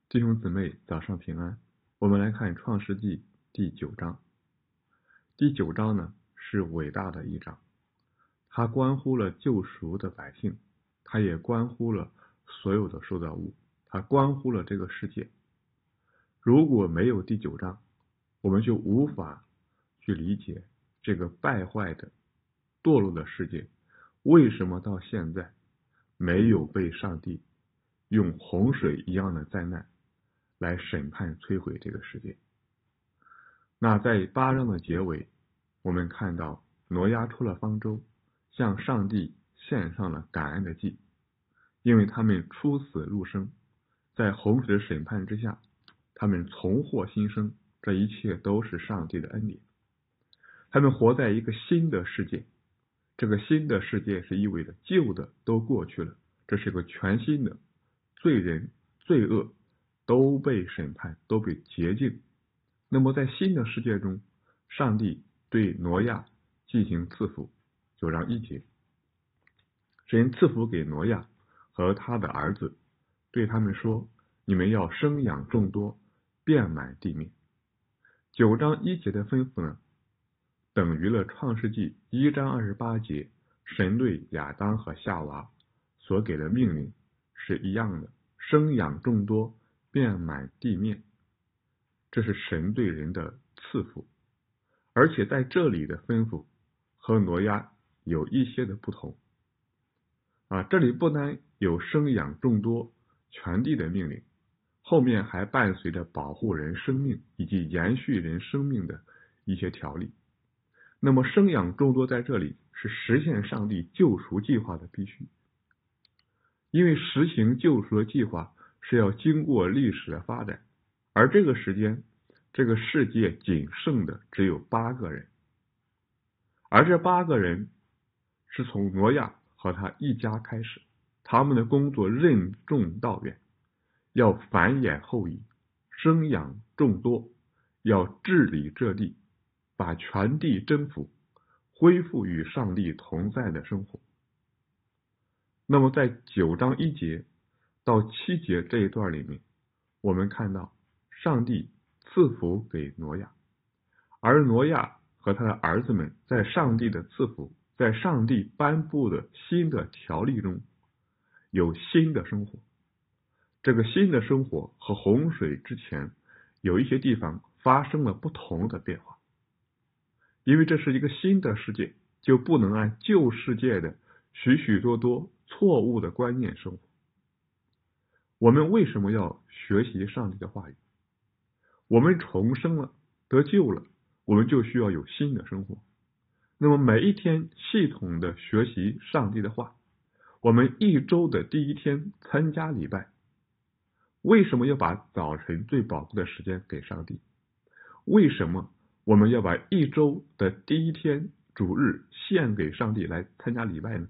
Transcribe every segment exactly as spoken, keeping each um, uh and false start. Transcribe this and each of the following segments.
弟兄姊妹，早上平安。我们来看创世纪第九章。第九章呢是伟大的一章，它关乎了救赎的百姓，它也关乎了所有的受造物，它关乎了这个世界。如果没有第九章，我们就无法去理解这个败坏的堕落的世界为什么到现在没有被上帝用洪水一样的灾难来审判摧毁这个世界。那在八章的结尾，我们看到挪亚出了方舟，向上帝献上了感恩的祭，因为他们出死入生，在洪水的审判之下，他们重获新生，这一切都是上帝的恩典。他们活在一个新的世界，这个新的世界是意味着旧的都过去了，这是个全新的，罪人罪恶都被审判，都被洁净。那么在新的世界中，上帝对挪亚进行赐福。九章一节，神赐福给挪亚和他的儿子，对他们说，你们要生养众多，遍满地面。九章一节的吩咐呢，等于了创世纪一章二十八节神对亚当和夏娃所给的命令是一样的，生养众多，遍满地面，这是神对人的赐福。而且在这里的吩咐和挪亚有一些的不同啊，这里不单有生养众多全地的命令，后面还伴随着保护人生命以及延续人生命的一些条例。那么生养众多在这里是实现上帝救赎计划的必须，因为实行救赎的计划是要经过历史的发展，而这个时间这个世界仅剩的只有八个人，而这八个人是从挪亚和他一家开始，他们的工作任重道远，要繁衍后裔，生养众多，要治理这地，把全地征服，恢复与上帝同在的生活。那么在九章一节到七节这一段里面，我们看到上帝赐福给挪亚，而挪亚和他的儿子们在上帝的赐福，在上帝颁布的新的条例中有新的生活。这个新的生活和洪水之前有一些地方发生了不同的变化，因为这是一个新的世界，就不能按旧世界的许许多多错误的观念生活。我们为什么要学习上帝的话语？我们重生了，得救了，我们就需要有新的生活。那么每一天系统的学习上帝的话，我们一周的第一天参加礼拜。为什么要把早晨最宝贵的时间给上帝？为什么我们要把一周的第一天主日献给上帝来参加礼拜呢？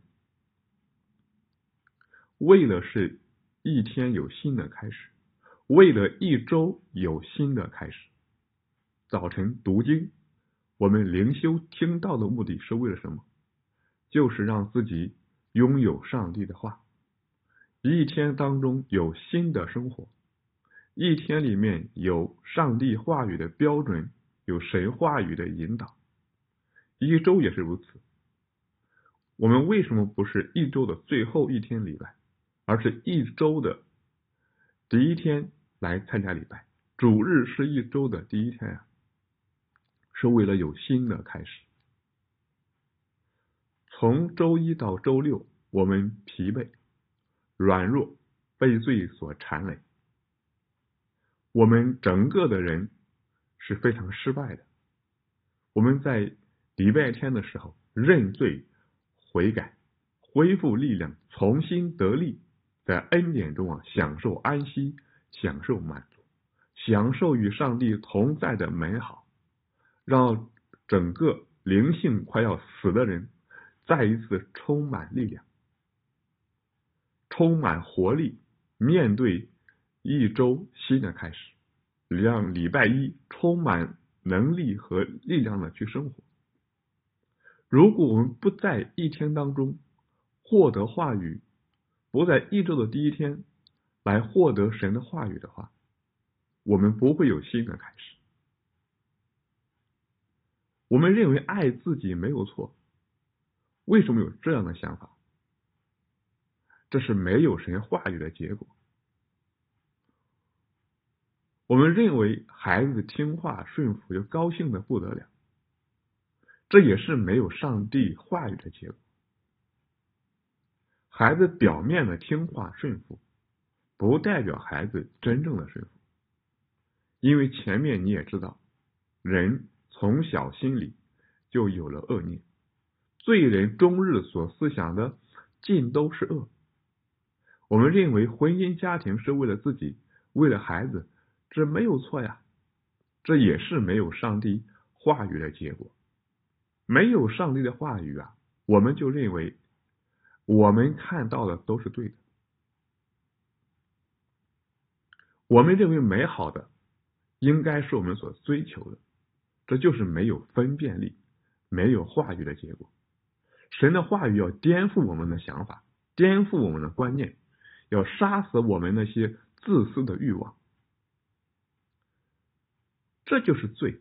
为了是一天有新的开始，为了一周有新的开始。早晨读经，我们灵修听道的目的是为了什么？就是让自己拥有上帝的话，一天当中有新的生活，一天里面有上帝话语的标准，有神话语的引导，一周也是如此。我们为什么不是一周的最后一天礼拜，而是一周的第一天来参加礼拜？主日是一周的第一天啊，是为了有新的开始。从周一到周六，我们疲惫、软弱，被罪所缠累，我们整个的人是非常失败的。我们在礼拜天的时候认罪悔改，恢复力量，重新得力，在恩典中啊享受安息，享受满足，享受与上帝同在的美好，让整个灵性快要死的人再一次充满力量，充满活力，面对一周新的开始，让礼拜一充满能力和力量的去生活。如果我们不在一天当中获得话语，不在一周的第一天来获得神的话语的话， 我们不会有新的开始。我们认为爱自己没有错，为什么有这样的想法？这是没有神话语的结果。我们认为孩子听话顺服就高兴的不得了，这也是没有上帝话语的结果。孩子表面的听话顺服，不代表孩子真正的顺服，因为前面你也知道，人从小心里就有了恶念，罪人终日所思想的尽都是恶。我们认为婚姻家庭是为了自己，为了孩子，这没有错呀，这也是没有上帝话语的结果。没有上帝的话语啊，我们就认为我们看到的都是对的，我们认为美好的应该是我们所追求的，这就是没有分辨力，没有话语的结果。神的话语要颠覆我们的想法，颠覆我们的观念，要杀死我们那些自私的欲望，这就是罪。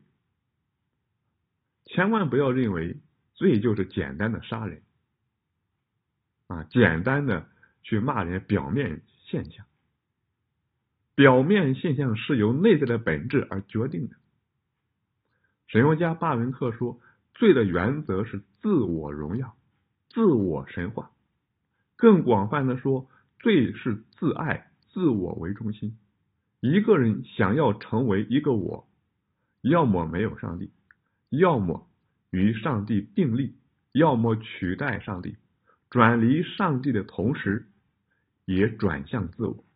千万不要认为罪就是简单的杀人啊，简单的去骂人，表面现象。表面现象是由内在的本质而决定的。神学家巴文克说，罪的原则是自我荣耀，自我神化。更广泛的说，罪是自爱，自我为中心。一个人想要成为一个我，要么没有上帝，要么与上帝并立，要么取代上帝，转离上帝的同时也转向自我。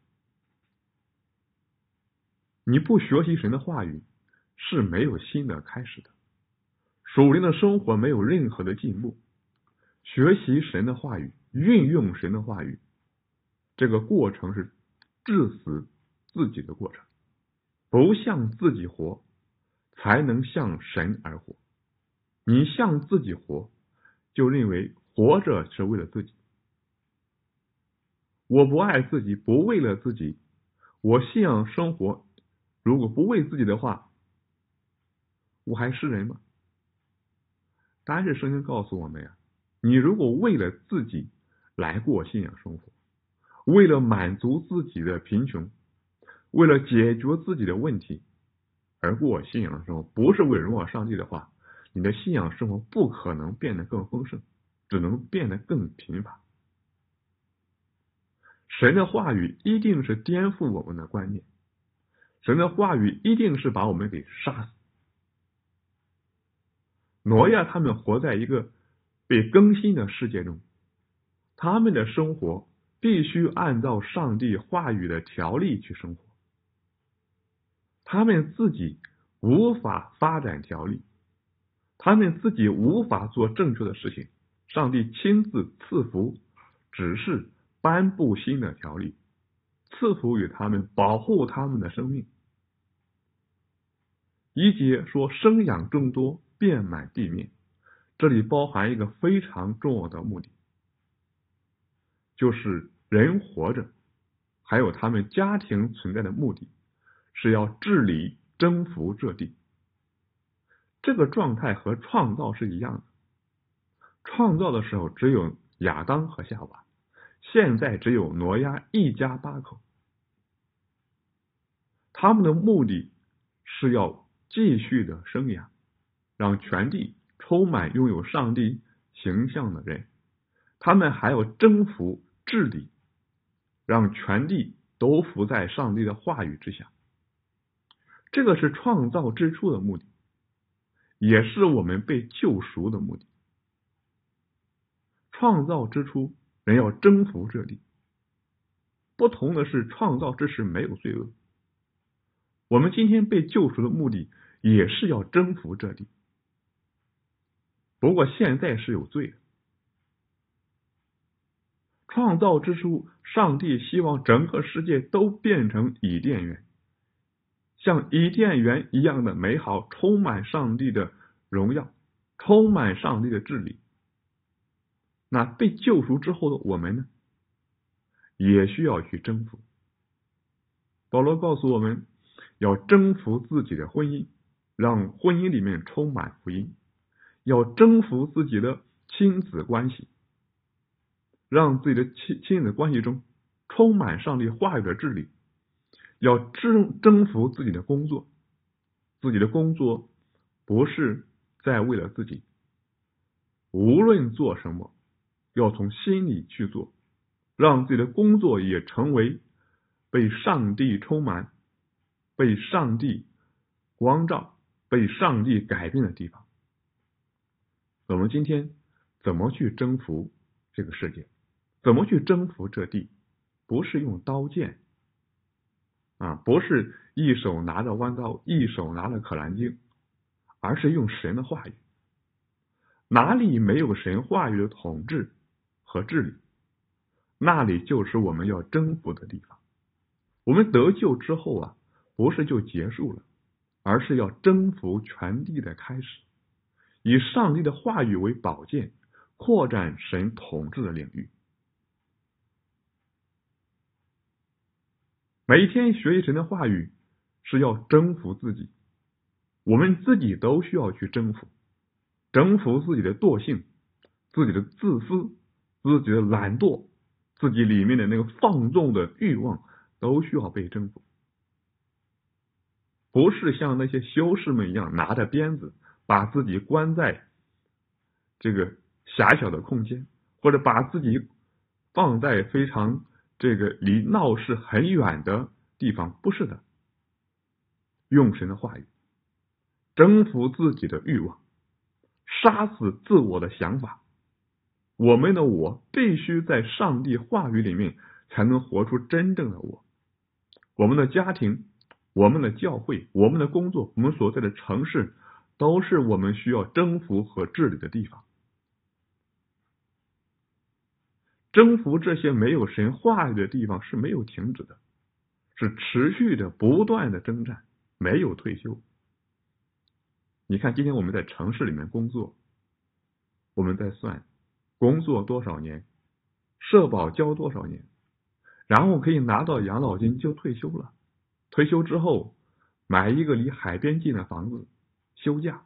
你不学习神的话语是没有新的开始的，属灵的生活没有任何的进步。学习神的话语，运用神的话语，这个过程是致死自己的过程。不向自己活，才能向神而活。你向自己活，就认为活着是为了自己。我不爱自己，不为了自己，我信仰生活如果不为自己的话，我还是人吗？但是圣经告诉我们呀，你如果为了自己来过信仰生活，为了满足自己的贫穷，为了解决自己的问题而过信仰生活，不是为了荣耀上帝的话，你的信仰生活不可能变得更丰盛，只能变得更贫乏。神的话语一定是颠覆我们的观念，神的话语一定是把我们给杀死。挪亚他们活在一个被更新的世界中，他们的生活必须按照上帝话语的条例去生活，他们自己无法发展条例，他们自己无法做正确的事情，上帝亲自赐福，指示颁布新的条例，赐福于他们，保护他们的生命。一节说生养众多，遍满地面，这里包含一个非常重要的目的，就是人活着还有他们家庭存在的目的是要治理征服这地。这个状态和创造是一样的，创造的时候只有亚当和夏娃，现在只有挪亚一家八口。他们的目的是要继续的生养，让全地充满拥有上帝形象的人。他们还要征服治理，让全地都服在上帝的话语之下。这个是创造之初的目的，也是我们被救赎的目的。创造之初，人要征服这地。不同的是，创造之时没有罪恶。我们今天被救赎的目的也是要征服这地，不过现在是有罪的。创造之初，上帝希望整个世界都变成伊甸园，像伊甸园一样的美好，充满上帝的荣耀，充满上帝的治理。那被救赎之后的我们呢，也需要去征服。保罗告诉我们， 要征服自己的婚姻，让婚姻里面充满福音；要征服自己的亲子关系，让自己的亲亲子关系中充满上帝话语的治理；要征征服自己的工作，自己的工作不是在为了自己，无论做什么，要从心里去做，让自己的工作也成为被上帝充满、被上帝光照、被上帝改变的地方。我们今天怎么去征服这个世界？怎么去征服这地？不是用刀剑啊，不是一手拿着弯刀，一手拿着可兰经，而是用神的话语。哪里没有神话语的统治和治理，那里就是我们要征服的地方。我们得救之后啊，不是就结束了，而是要征服全地的开始，以上帝的话语为宝剑，扩展神统治的领域。每一天学习神的话语是要征服自己，我们自己都需要去征服，征服自己的惰性，自己的自私，自己的懒惰，自己里面的那个放纵的欲望，都需要被征服。不是像那些修士们一样拿着鞭子把自己关在这个狭小的空间，或者把自己放在非常这个离闹市很远的地方，不是的。用神的话语征服自己的欲望，杀死自我的想法。我们的我必须在上帝话语里面才能活出真正的我。我们的家庭，我们的教会，我们的工作，我们所在的城市，都是我们需要征服和治理的地方。征服这些没有神话语的地方是没有停止的，是持续的不断的征战，没有退休。你看今天我们在城市里面工作，我们在算工作多少年，社保交多少年，然后可以拿到养老金就退休了。退休之后买一个离海边近的房子休假，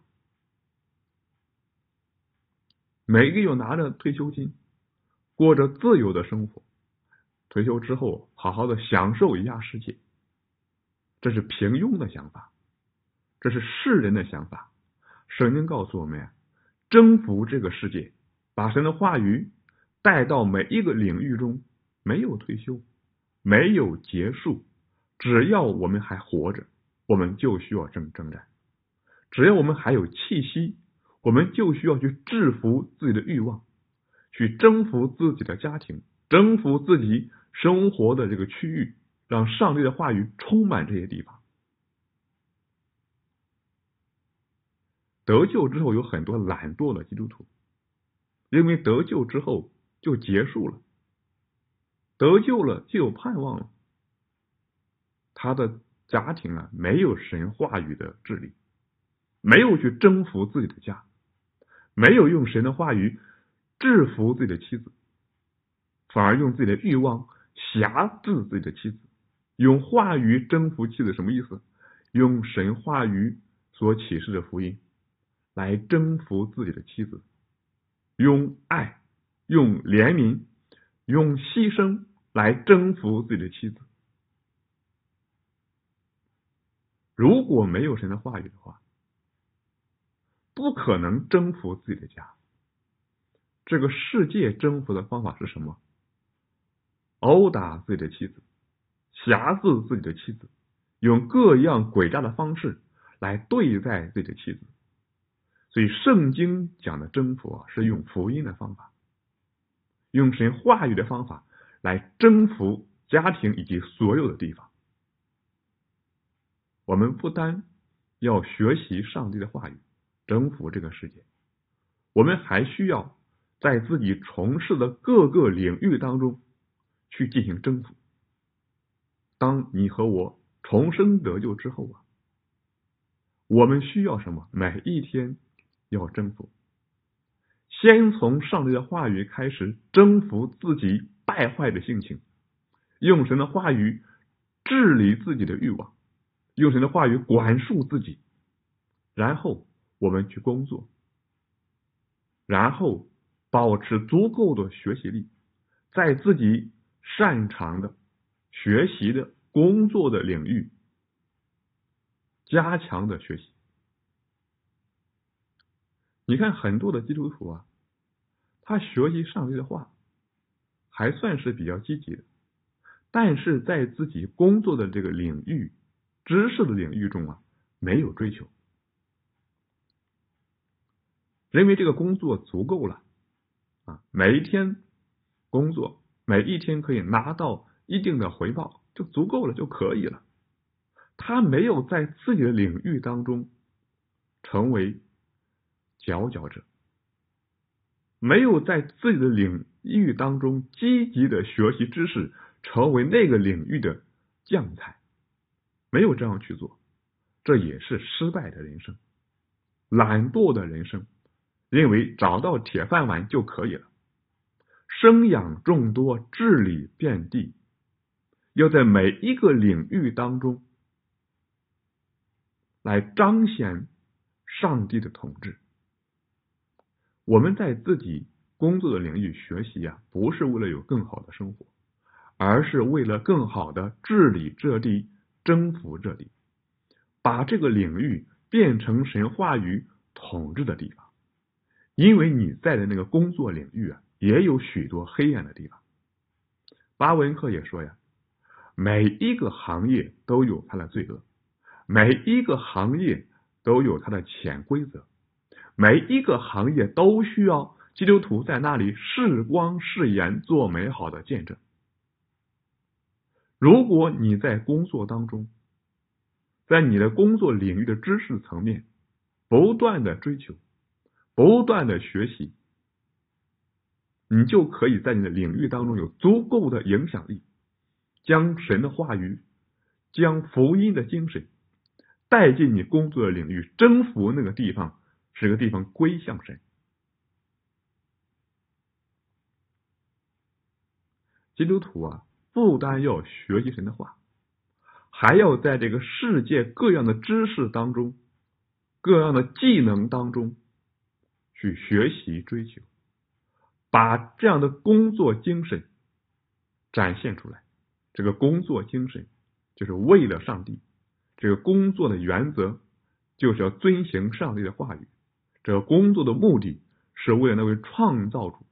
每个月拿着退休金，过着自由的生活。退休之后好好的享受一下世界，这是平庸的想法，这是世人的想法。圣经告诉我们呀，征服这个世界，把神的话语带到每一个领域中，没有退休，没有结束。只要我们还活着，我们就需要征征战；只要我们还有气息，我们就需要去制服自己的欲望，去征服自己的家庭，征服自己生活的这个区域，让上帝的话语充满这些地方。得救之后有很多懒惰的基督徒，因为得救之后就结束了，得救了就有盼望了。他的家庭啊，没有神话语的治理，没有去征服自己的家，没有用神的话语制服自己的妻子，反而用自己的欲望辖制自己的妻子。用话语征服妻子什么意思？用神话语所启示的福音来征服自己的妻子，用爱，用怜悯，用牺牲来征服自己的妻子。如果没有神的话语的话，不可能征服自己的家。这个世界征服的方法是什么？殴打自己的妻子，辖制自己的妻子，用各样诡诈的方式来对待自己的妻子。所以圣经讲的征服啊，是用福音的方法，用神话语的方法来征服家庭以及所有的地方。我们不单要学习上帝的话语，征服这个世界，我们还需要在自己从事的各个领域当中去进行征服。当你和我重生得救之后啊，我们需要什么？每一天要征服，先从上帝的话语开始征服自己败坏的性情，用神的话语治理自己的欲望， 用神的话语管束自己，然后我们去工作，然后保持足够的学习力，在自己擅长的学习的工作的领域加强的学习。你看很多的基督徒啊，他学习上帝的话还算是比较积极的，但是在自己工作的这个领域知识的领域中啊，没有追求，认为这个工作足够了啊，每一天工作，每一天可以拿到一定的回报就足够了，就可以了。他没有在自己的领域当中成为佼佼者，没有在自己的领域当中积极的学习知识，成为那个领域的将才，没有这样去做，这也是失败的人生，懒惰的人生，认为找到铁饭碗就可以了。生养众多，治理遍地，要在每一个领域当中来彰显上帝的统治。我们在自己工作的领域学习啊，不是为了有更好的生活，而是为了更好的治理这地，征服这地，把这个领域变成神话语统治的地方。因为你在的那个工作领域啊，也有许多黑暗的地方。巴文克也说呀，每一个行业都有它的罪恶，每一个行业都有它的潜规则，每一个行业都需要基督徒在那里示光示盐，做美好的见证。如果你在工作当中，在你的工作领域的知识层面不断的追求，不断的学习，你就可以在你的领域当中有足够的影响力，将神的话语，将福音的精神带进你工作的领域，征服那个地方，使个地方归向神。基督徒啊，不单要学习神的话，还要在这个世界各样的知识当中，各样的技能当中去学习追求，把这样的工作精神展现出来。这个工作精神就是为了上帝，这个工作的原则就是要遵行上帝的话语，这个工作的目的是为了那位创造主。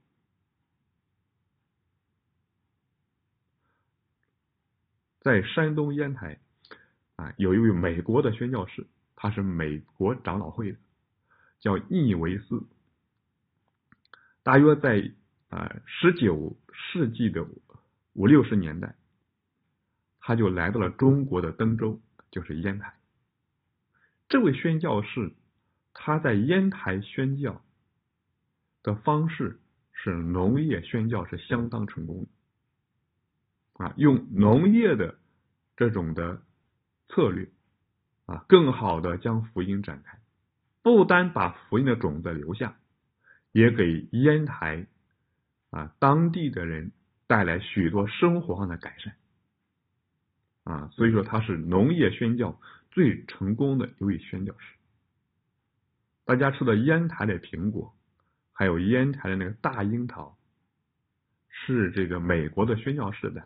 在山东烟台啊，有一位美国的宣教士，他是美国长老会的，叫易维斯。大约在啊十九世纪的五六十年代，他就来到了中国的登州，就是烟台。这位宣教士他在烟台宣教的方式是农业宣教，是相当成功的。啊，用农业的这种的策略啊，更好的将福音展开，不单把福音的种子留下，也给烟台啊当地的人带来许多生活上的改善啊，所以说他是农业宣教最成功的一位宣教士。大家吃的烟台的苹果，还有烟台的那个大樱桃，是这个美国的宣教士带来的。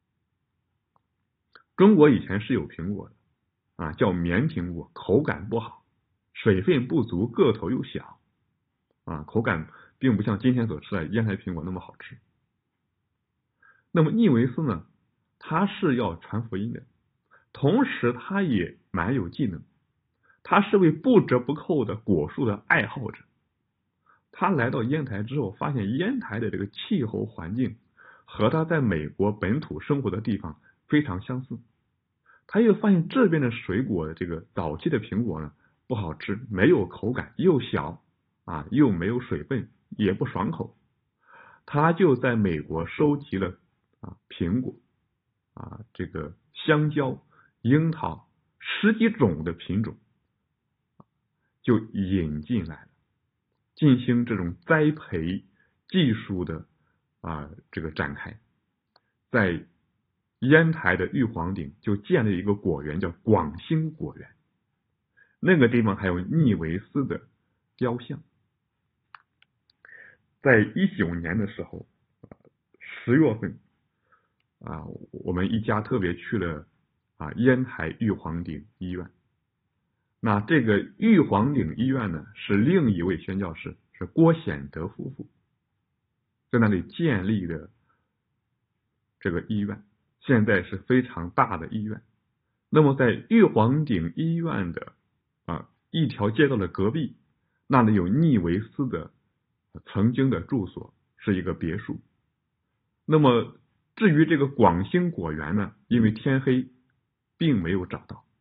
中国以前是有苹果的啊，叫棉苹果，口感不好，水分不足，个头又小啊，口感并不像今天所吃的烟台苹果那么好吃。那么易维斯呢，他是要传福音的，同时他也蛮有技能，他是位不折不扣的果树的爱好者。他来到烟台之后，发现烟台的这个气候环境和他在美国本土生活的地方非常相似。他又发现这边的水果的这个早期的苹果呢不好吃，没有口感，又小啊，又没有水分，也不爽口。他就在美国收集了啊苹果啊这个香蕉、樱桃十几种的品种，就引进来了，进行这种栽培技术的啊这个展开，在烟台的玉皇顶就建了一个果园，叫广兴果园。那个地方还有尼维斯的雕像。在一九年的时候，十月份啊，我们一家特别去了啊烟台玉皇顶医院。那这个玉皇顶医院呢，是另一位宣教士，是郭显德夫妇在那里建立的这个医院，现在是非常大的医院。那么在玉皇顶医院的啊一条街道的隔壁，那里有尼维斯的曾经的住所，是一个别墅。那么至于这个广兴果园呢，因为天黑并没有找到。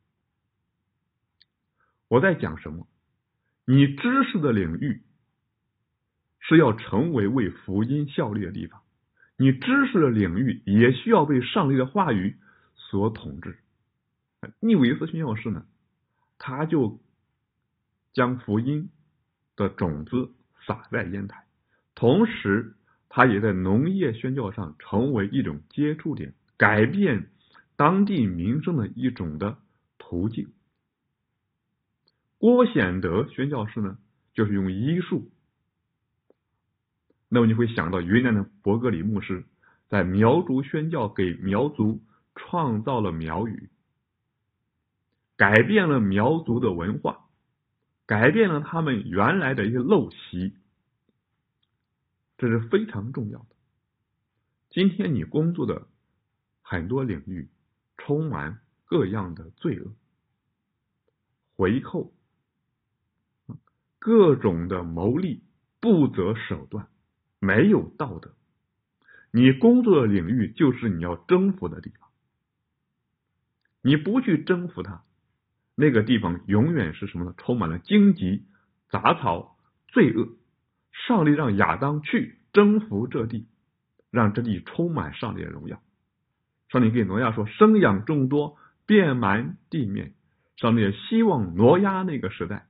我在讲什么？你知识的领域是要成为为福音效力的地方，你知识的领域也需要被上帝的话语所统治。尼维斯宣教士呢，他就将福音的种子撒在烟台，同时他也在农业宣教上成为一种接触点，改变当地民生的一种的途径。郭显德宣教士呢，就是用医术。那么你会想到云南的伯格里牧师在苗族宣教，给苗族创造了苗语，改变了苗族的文化，改变了他们原来的一些陋习，这是非常重要的。今天你工作的很多领域充满各样的罪恶、回扣、各种的谋利、不择手段，没有道德。你工作的领域就是你要征服的地方，你不去征服它，那个地方永远是什么呢？充满了荆棘、杂草、罪恶。上帝让亚当去征服这地，让这地充满上帝的荣耀。上帝给挪亚说，生养众多，遍满地面。上帝也希望挪亚那个时代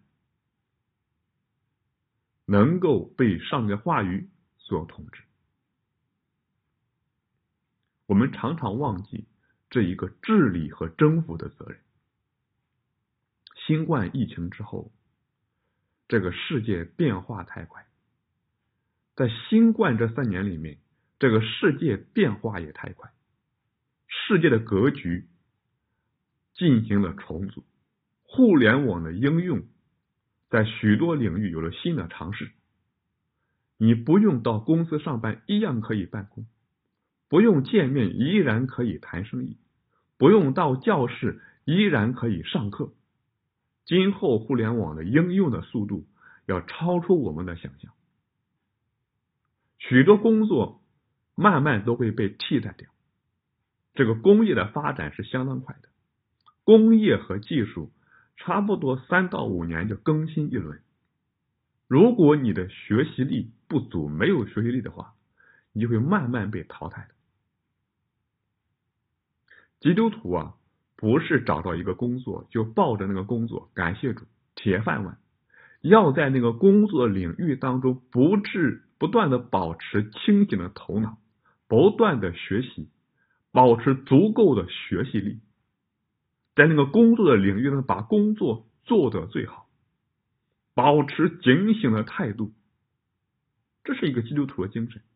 能够被上帝的话语所统治。我们常常忘记这一个治理和征服的责任。新冠疫情之后，这个世界变化太快，在新冠这三年里面，这个世界变化也太快，世界的格局进行了重组，互联网的应用在许多领域有了新的尝试。你不用到公司上班，一样可以办公；不用见面，依然可以谈生意；不用到教室，依然可以上课。今后互联网的应用的速度要超出我们的想象，许多工作慢慢都会被替代掉。这个工业的发展是相当快的，工业和技术差不多三到五年就更新一轮。如果你的学习力不足，没有学习力的话，你就会慢慢被淘汰的。基督徒啊，不是找到一个工作就抱着那个工作，感谢主，铁饭碗，要在那个工作领域当中不至不断的保持清醒的头脑，不断的学习，保持足够的学习力，在那个工作的领域呢，把工作做得最好，保持警醒的态度，这是一个基督徒的精神。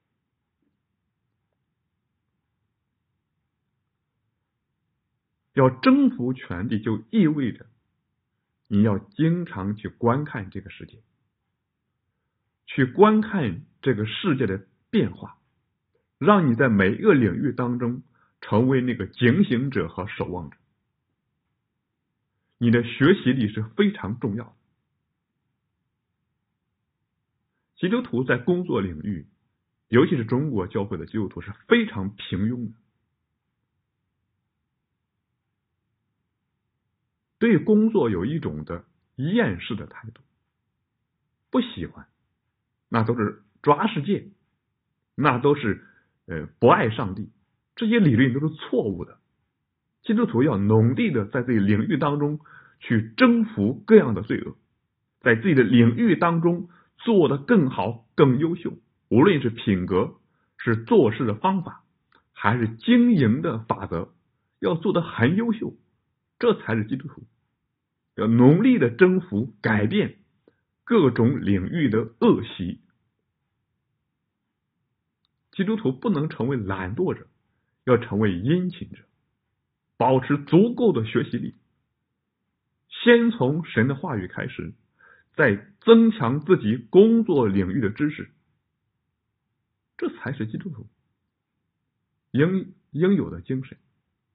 要征服全地，就意味着你要经常去观看这个世界，去观看这个世界的变化，让你在每一个领域当中成为那个警醒者和守望者。你的学习力是非常重要的。基督徒在工作领域，尤其是中国教会的基督徒是非常平庸的，对工作有一种的厌世的态度，不喜欢，那都是抓世界，那都是呃不爱上帝，这些理论都是错误的。基督徒要努力的在自己领域当中去征服各样的罪恶，在自己的领域当中做得更好更优秀，无论是品格，是做事的方法， 还是经营的法则，要做得很优秀，这才是基督徒。要努力的征服、改变各种领域的恶习。基督徒不能成为懒惰者，要成为殷勤者，保持足够的学习力，先从神的话语开始，再增强自己工作领域的知识，这才是基督徒应应有的精神。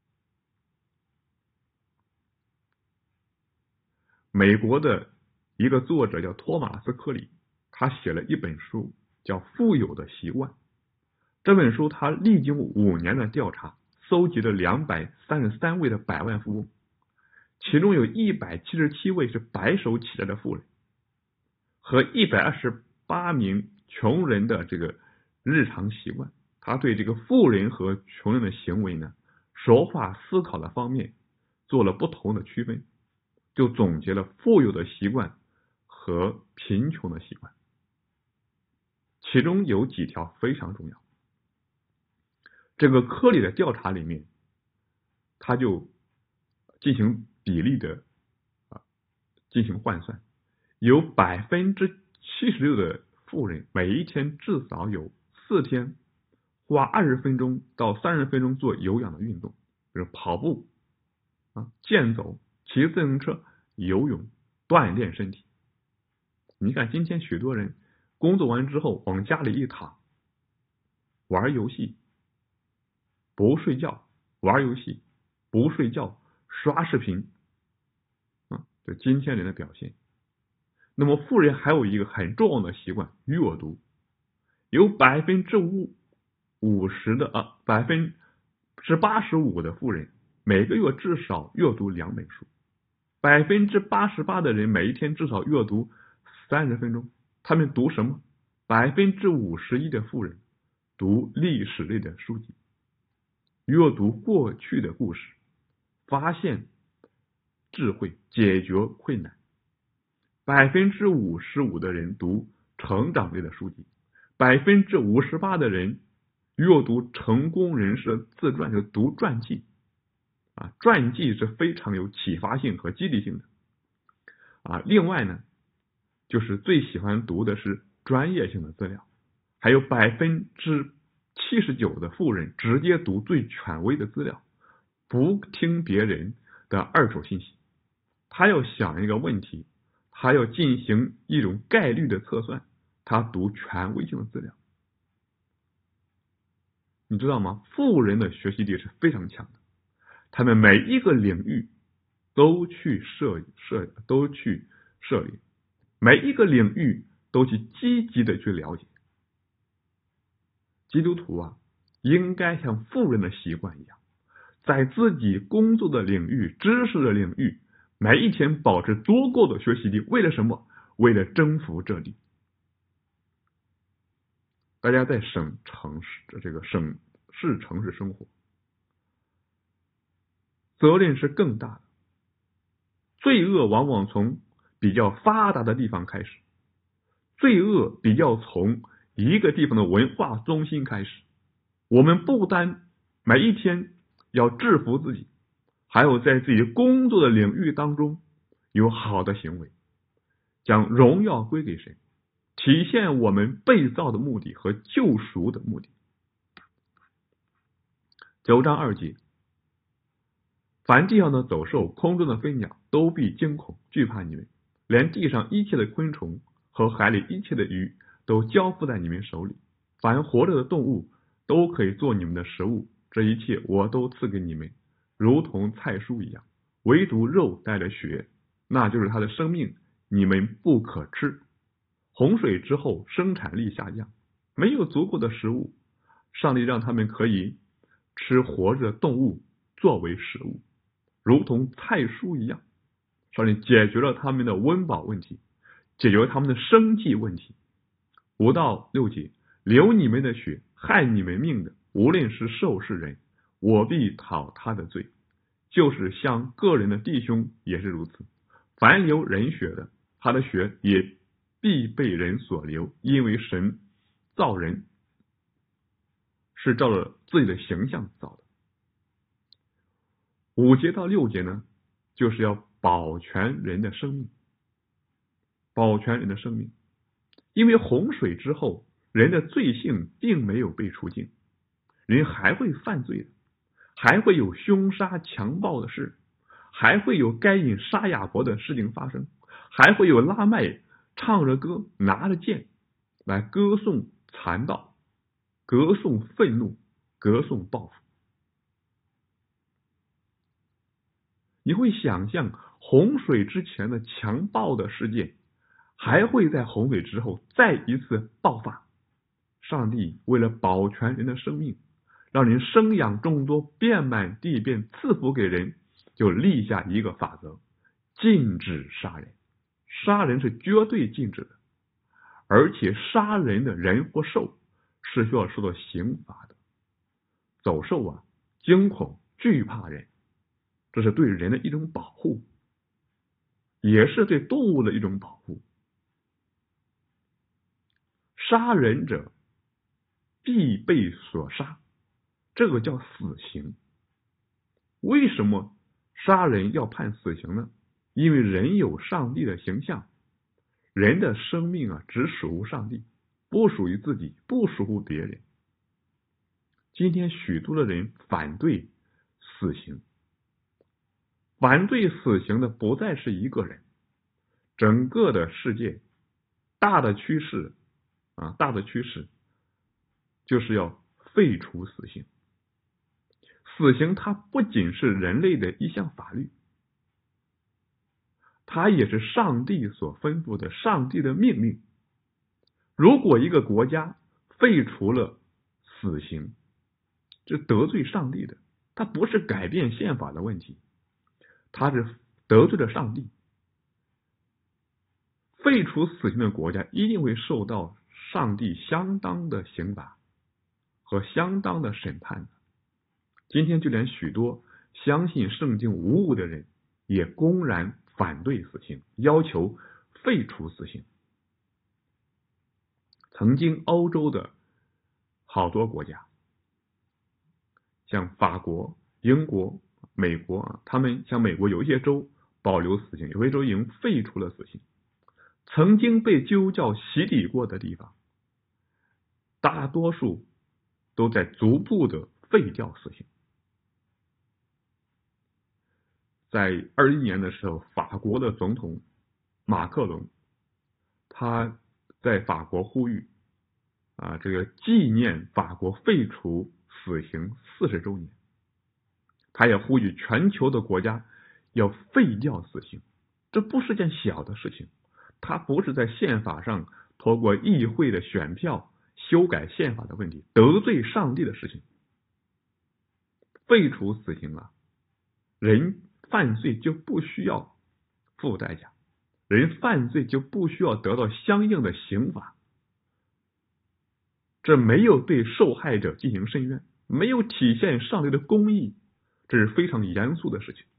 美国的一个作者叫托马斯·克里，他写了一本书叫《富有的习惯》。这本书他历经五年的调查，搜集了两百三十三位的百万富翁，其中有一百七十七位是白手起家的富人，和一百二十八名穷人的这个日常习惯。他对这个富人和穷人的行为呢，说话思考的方面做了不同的区分，就总结了富有的习惯和贫穷的习惯，其中有几条非常重要。这个科里的调查里面，他就进行比例的啊进行换算，有百分之七十六的富人每一天至少有四天花二十分钟到三十分钟做有氧的运动，比如跑步啊、健走、骑自行车、游泳，锻炼身体。你看今天许多人工作完之后往家里一躺，玩游戏，不睡觉，玩游戏，不睡觉，刷视频啊，这今天人的表现。那么富人还有一个很重要的习惯，阅读，有百分之五五十的啊，百分之八十五的富人每个月至少阅读两本书，百分之八十八的人每一天至少阅读三十分钟。他们读什么？百分之五十一的富人读历史类的书籍，阅读过去的故事，发现智慧，解决困难。百分之五十五的人读成长类的书籍，百分之五十八的人阅读成功人士的自传，就读传记啊，传记是非常有启发性和激励性的啊。另外呢，就是最喜欢读的是专业性的资料，还有百分之七十九的富人直接读最权威的资料，不听别人的二手信息。他要想一个问题，他要进行一种概率的测算，他读权威性的资料。你知道吗？富人的学习力是非常强的，他们每一个领域都去设设都去涉猎，每一个领域都去积极的去了解。基督徒啊，应该像富人的习惯一样，在自己工作的领域、知识的领域，每一天保持足够的学习力。为了什么？为了征服这里。大家在省城市这个省市城市生活，责任是更大的。罪恶往往从比较发达的地方开始，罪恶比较从一个地方的文化中心开始。我们不单每一天要制服自己，还有在自己工作的领域当中有好的行为，将荣耀归给神，体现我们被造的目的和救赎的目的。九章二节，凡地上的走兽、空中的飞鸟都必惊恐惧怕你们，连地上一切的昆虫和海里一切的鱼都交付在你们手里，凡活着的动物都可以做你们的食物，这一切我都赐给你们，如同菜蔬一样，唯独肉带着血，那就是它的生命，你们不可吃。洪水之后生产力下降，没有足够的食物，上帝让他们可以吃活着的动物作为食物，如同菜蔬一样。上帝解决了他们的温饱问题，解决了他们的生计问题。五到六节，流你们的血，害你们命的，无论是兽是人，我必讨他的罪，就是像个人的弟兄也是如此。凡流人血的，他的血也必被人所流，因为神造人是照着自己的形象造的。五节到六节呢，就是要保全人的生命，保全人的生命。因为洪水之后，人的罪性并没有被除尽，人还会犯罪的，还会有凶杀强暴的事，还会有该隐杀亚伯的事情发生，还会有拉麦唱着歌拿着剑来歌颂残暴，歌颂愤怒，歌颂报复。你会想象洪水之前的强暴的事件还会在洪水之后再一次爆发。上帝为了保全人的生命，让人生养众多，遍满地遍，赐福给人，就立下一个法则，禁止杀人。杀人是绝对禁止的，而且杀人的人或兽是需要受到刑罚的。走兽啊，惊恐惧怕人，这是对人的一种保护，也是对动物的一种保护。杀人者必被所杀，这个叫死刑。为什么杀人要判死刑呢？因为人有上帝的形象，人的生命啊，只属乎上帝，不属于自己，不属乎别人。今天许多的人反对死刑，反对死刑的不再是一个人，整个的世界大的趋势啊，大的趋势就是要废除死刑。死刑它不仅是人类的一项法律，它也是上帝所吩咐的，上帝的命令。如果一个国家废除了死刑，这得罪上帝的，它不是改变宪法的问题，它是得罪了上帝。废除死刑的国家一定会受到上帝相当的刑罚和相当的审判的。今天就连许多相信圣经无误的人也公然反对死刑，要求废除死刑。曾经欧洲的好多国家，像法国、英国、美国啊，他们像美国有一些州保留死刑，有些州已经废除了死刑。曾经被基督教洗礼过的地方，大多数都在逐步的废掉死刑。在二一年的时候，法国的总统马克龙，他在法国呼吁啊，这个纪念法国废除死刑四十周年。他也呼吁全球的国家要废掉死刑，这不是件小的事情，它不是在宪法上通过议会的选票修改宪法的问题，得罪上帝的事情。废除死刑啊，人犯罪就不需要付代价，人犯罪就不需要得到相应的刑罚，这没有对受害者进行申冤，没有体现上帝的公义，这是非常严肃的事情。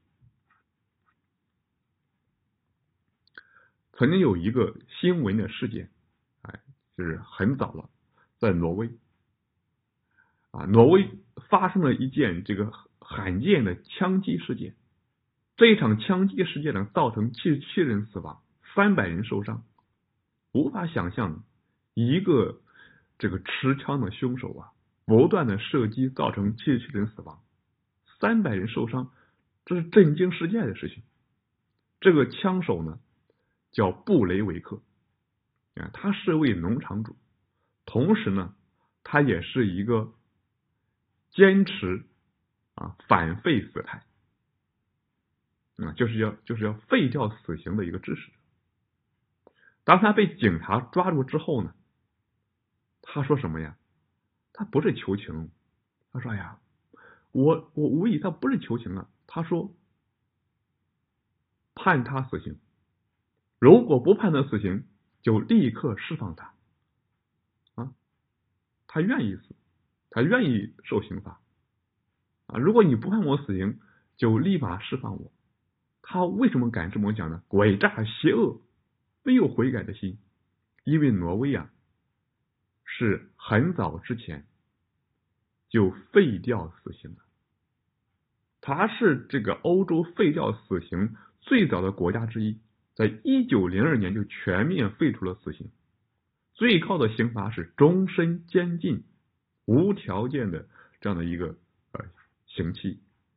曾经有一个新闻的事件，哎，就是很早了，在挪威啊，挪威发生了一件这个罕见的枪击事件。这一场枪击事件呢，造成七十七人死亡，三百人受伤。无法想象一个这个持枪的凶手啊，不断的射击，造成七十七人死亡，三百人受伤，这是震惊世界的事情。这个枪手呢，叫布雷维克啊，他是位农场主，同时呢，他也是一个坚持啊反废死派。啊，就是要就是要废掉死刑的一个支持者。当他被警察抓住之后呢，他说什么呀？他不是求情，他说：“哎呀，我我无意。”他不是求情啊，他说判他死刑，如果不判他死刑，就立刻释放他。啊，他愿意死，他愿意受刑罚。啊，如果你不判我死刑，就立马释放我。他为什么敢这么讲呢？诡诈邪恶，没有悔改的心。因为挪威啊，是很早之前就废掉死刑了。它是这个欧洲废掉死刑最早的国家之一，在一九零二年就全面废除了死刑，最高的刑罚是终身监禁，无条件的这样的一个呃刑期。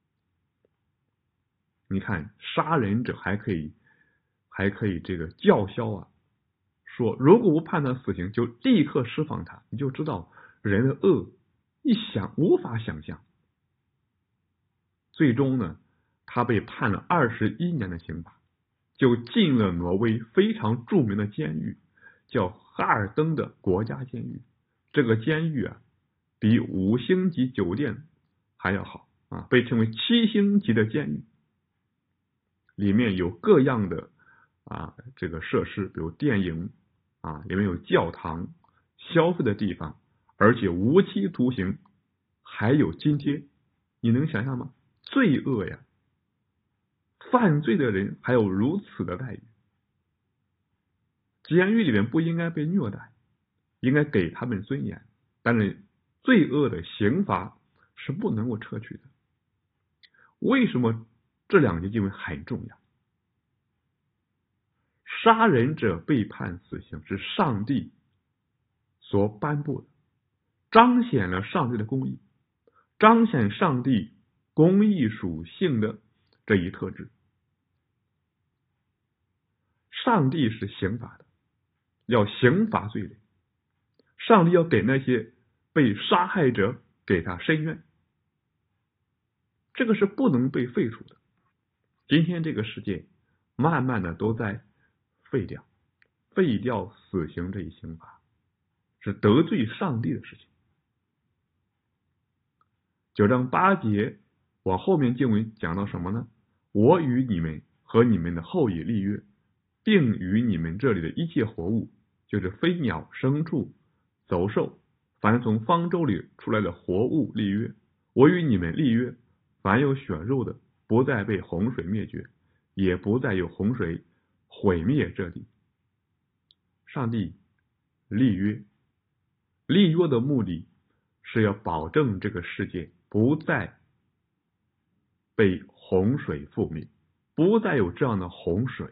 你看，杀人者还可以还可以这个叫嚣啊，说如果不判他死刑，就立刻释放他。你就知道人的恶，一想无法想象。最终呢，他被判了二十一年的刑罚，就进了挪威非常著名的监狱，叫哈尔登的国家监狱。这个监狱啊，比五星级酒店还要好啊，被称为七星级的监狱。里面有各样的啊这个设施，比如电影啊，里面有教堂、消费的地方，而且无期徒刑，还有津贴。你能想象吗？罪恶呀！犯罪的人还有如此的待遇。监狱里面不应该被虐待，应该给他们尊严，但是罪恶的刑罚是不能够撤去的。为什么这两节经文很重要？杀人者被判死刑是上帝所颁布的，彰显了上帝的公义，彰显上帝公义属性的这一特质。上帝是刑罚的，要刑罚罪人，上帝要给那些被杀害者给他伸冤，这个是不能被废除的。今天这个世界慢慢的都在废掉废掉死刑这一刑罚，是得罪上帝的事情。九章八节往后面经文讲到什么呢？我与你们和你们的后裔立约，并与你们这里的一切活物，就是飞鸟、牲畜、走兽，凡从方舟里出来的活物立约。我与你们立约，凡有血肉的，不再被洪水灭绝，也不再有洪水毁灭这地。上帝立约，立约的目的是要保证这个世界不再被洪水覆灭，不再有这样的洪水。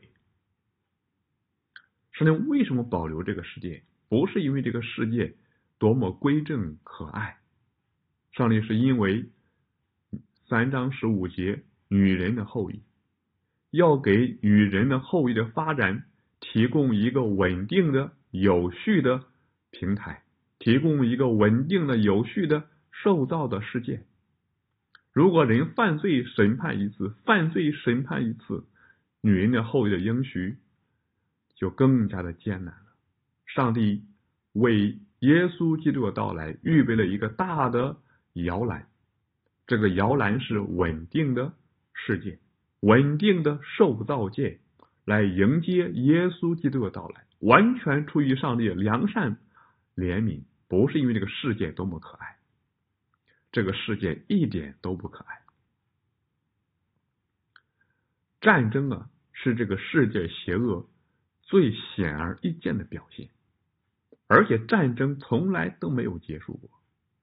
上帝为什么保留这个世界？不是因为这个世界多么规正可爱，上帝是因为三章十五节女人的后裔，要给女人的后裔的发展提供一个稳定的有序的平台，提供一个稳定的有序的受造的世界。如果人犯罪审判一次，犯罪审判一次，女人的后裔的应许就更加的艰难了。上帝为耶稣基督的到来预备了一个大的摇篮，这个摇篮是稳定的世界，稳定的受造界，来迎接耶稣基督的到来，完全出于上帝的良善怜悯，不是因为这个世界多么可爱，这个世界一点都不可爱。战争啊，是这个世界邪恶最显而易见的表现，而且战争从来都没有结束过。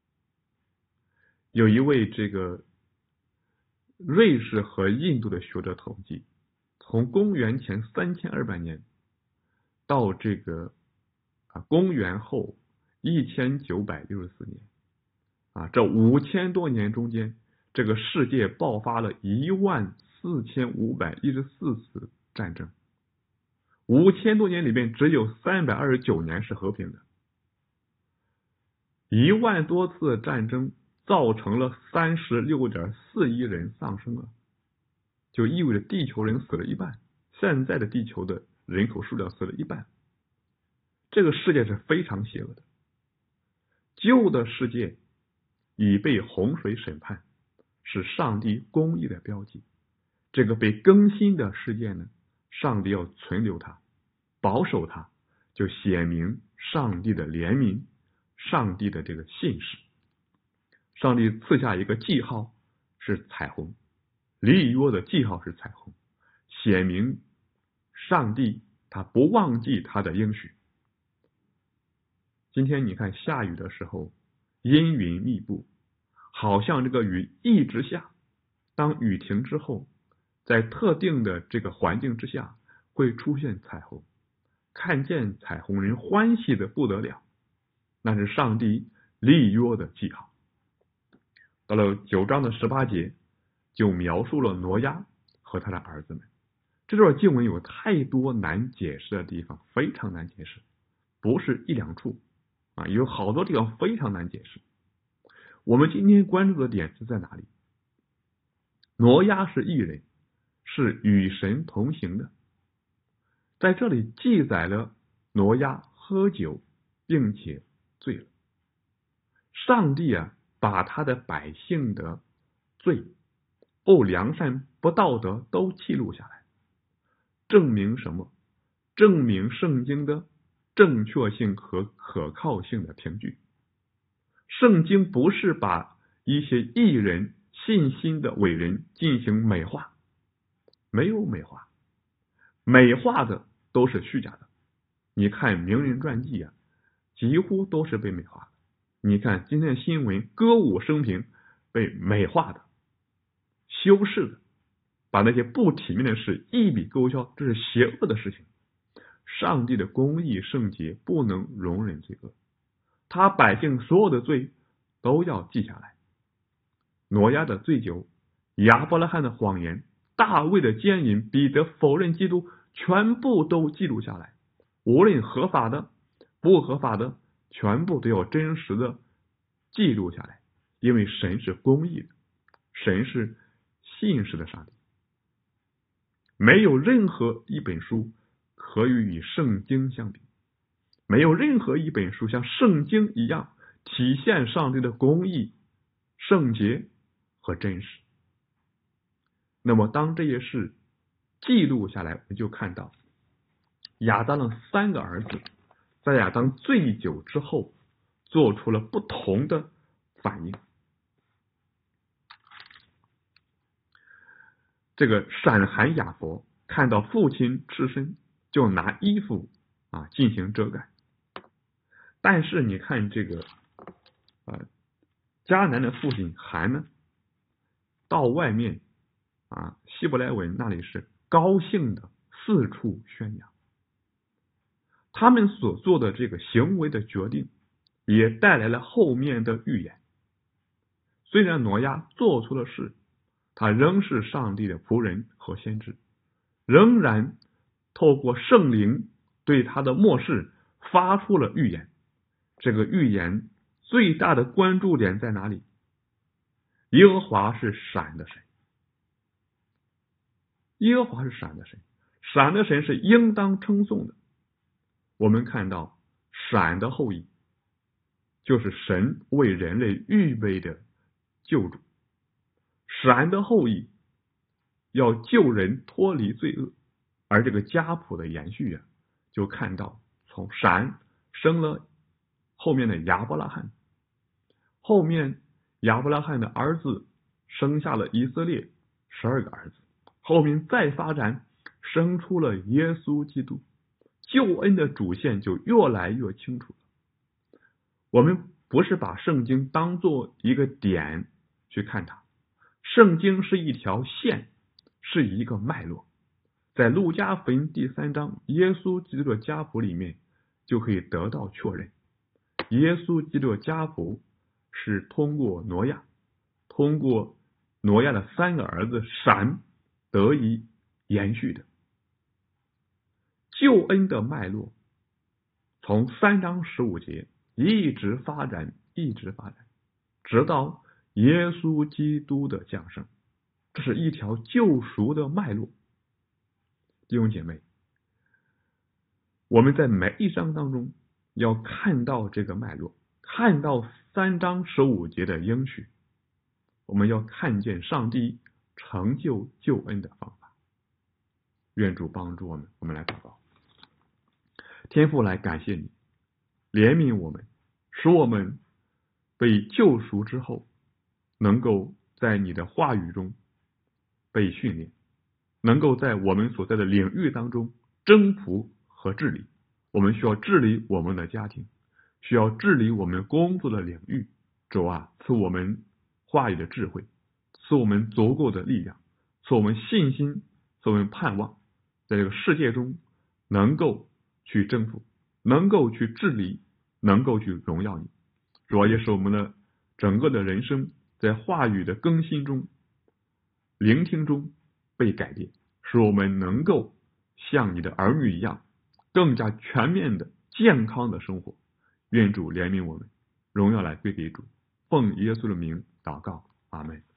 有一位这个瑞士和印度的学者统计，从公元前三千二百年到这个啊公元后一千九百六十四年啊，这五千多年中间，这个世界爆发了一万四千五百一十四次战争，五千多年里面只有三百二十九年是和平的，一万多次战争造成了三十六点四亿人丧生了，就意味着地球人死了一半，现在的地球的人口数量死了一半。这个世界是非常邪恶的，旧的世界已被洪水审判，是上帝公义的标记。这个被更新的世界呢，上帝要存留它，保守它，就显明上帝的怜悯，上帝的这个信实。上帝赐下一个记号是彩虹，立约的记号是彩虹，显明上帝他不忘记他的应许。今天你看下雨的时候阴云密布， 好像这个雨一直下，当雨停之后，在特定的这个环境之下会出现彩虹，看见彩虹人欢喜的不得了，那是上帝立约的记号。到了九章的十八节，就描述了挪亚和他的儿子们。这段经文有太多难解释的地方，非常难解释，不是一两处啊，有好多地方非常难解释。我们今天关注的点是在哪里？挪亚是义人，是与神同行的。在这里记载了挪亚喝酒并且醉了。上帝啊，把他的百姓的罪、不良善、不道德都记录下来，证明什么？证明圣经的正确性和可靠性的凭据。圣经不是把一些义人、信心的伟人进行美化，没有美化，美化的都是虚假的。你看名人传记啊，几乎都是被美化的。你看今天的新闻，歌舞升平被美化的、修饰的，把那些不体面的事一笔勾销，这是邪恶的事情。上帝的公义圣洁不能容忍罪恶，他百姓所有的罪都要记下来。挪亚的醉酒、亚伯拉罕的谎言、大卫的奸淫、彼得否认基督，全部都记录下来。无论合法的、不合法的，全部都要真实的记录下来，因为神是公义的，神是信实的上帝。没有任何一本书可以与圣经相比，没有任何一本书像圣经一样体现上帝的公义、圣洁和真实。那么当这些事记录下来，我们就看到亚当的三个儿子在亚当醉酒之后做出了不同的反应。这个闪含亚伯看到父亲赤身，就拿衣服啊进行遮盖。但是你看这个呃迦南的父亲含呢，到外面啊希伯来文那里是高兴的四处宣扬。他们所做的这个行为的决定，也带来了后面的预言。虽然挪亚做出了事，他仍是上帝的仆人和先知，仍然透过圣灵对他的末世发出了预言。这个预言最大的关注点在哪里？耶和华是闪的神，耶和华是闪的神，闪的神是应当称颂的。我们看到闪的后裔就是神为人类预备的救主，闪的后裔要救人脱离罪恶，而这个家谱的延续啊，就看到从闪生了后面的亚伯拉罕，后面亚伯拉罕的儿子生下了以色列十二个儿子，后面再发展生出了耶稣基督，救恩的主线就越来越清楚了。我们不是把圣经当作一个点去看它，圣经是一条线，是一个脉络。在路加福音第三章耶稣基督的家谱里面就可以得到确认，耶稣基督的家谱是通过挪亚，通过挪亚的三个儿子闪得以延续的。救恩的脉络从三章十五节一直发展，一直发展，直到耶稣基督的降生，这是一条救赎的脉络。弟兄姐妹，我们在每一章当中要看到这个脉络，看到三章十五节的应许，我们要看见上帝成就救恩的方法。愿主帮助我们，我们来祷告。天父，来感谢你怜悯我们，使我们被救赎之后能够在你的话语中被训练，能够在我们所在的领域当中征服和治理。我们需要治理我们的家庭，需要治理我们工作的领域。主啊，赐我们话语的智慧，赐我们足够的力量，赐我们信心，赐我们盼望，在这个世界中能够去征服，能够去治理，能够去荣耀你。主要也使我们的整个的人生在话语的更新中、聆听中被改变，使我们能够像你的儿女一样，更加全面的、健康的生活。愿主怜悯我们，荣耀来归给主。奉耶稣的名祷告，阿们。